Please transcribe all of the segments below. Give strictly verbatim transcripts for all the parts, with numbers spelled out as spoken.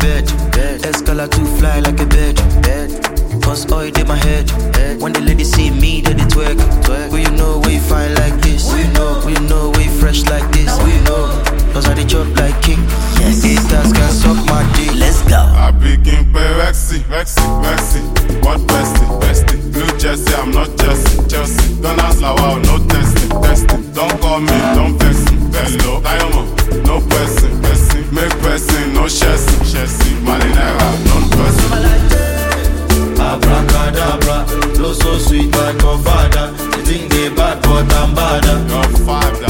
bed. bed. Escala to fly like a bird. bed. Cause oil in my head. head. When the ladies see me, then they twerk. twerk. Who you know where you fine like this? Who you know? Who you know where you fresh like this? Who you know? Cause I dey chop like king. Yes. Haters can suck my dick. Let's go. I be king pay Rexy, Rexy, Rexy. What bestie, bestie? Blue Jersey, I'm not Chelsea, Chelsea. Don't ask like wow, no testing, testing. Don't call me, don't vex me. Hello, Diamond, no person, person. Make person, no chassis, chassis. Malinera, non person. Abracadabra, flow so sweet like your father. You think they bad, but I'm badder. Your father.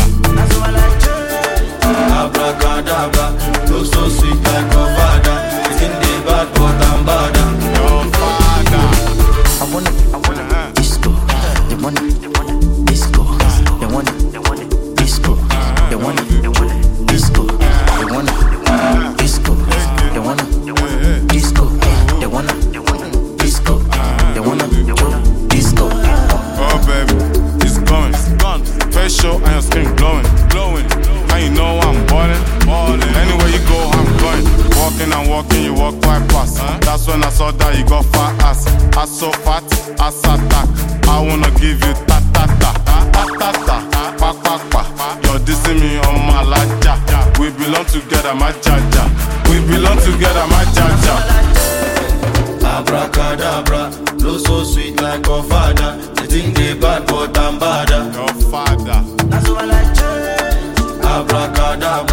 Abracadabra, flow so sweet like your father. You think they bad, but I'm badder. Your father. I wanna, I wanna disco. They wanna, they wanna disco. They wanna, they wanna disco. They wanna, they wanna disco. They wanna, they wanna disco. They wanna, they wanna disco. They wanna, they wanna disco. They wanna, they wanna disco. Oh baby, it's going, it's gone. Face show and your skin glowing, glowing. And you know I'm ballin', ballin'. Anywhere you go, I'm going. Walking and walking, you walk quite fast. Huh? That's when I saw that you got fat ass. Ass so fat, ass attack. I wanna give you ta ta ta, ta ta ta, pa pa pa. You're dissing me on my laja. We belong together, my jaja. We belong together, my jaja. Abracadabra, flow so sweet like your father. They think they bad, but I'm badder. Your father. That's what I like. Abracadabra.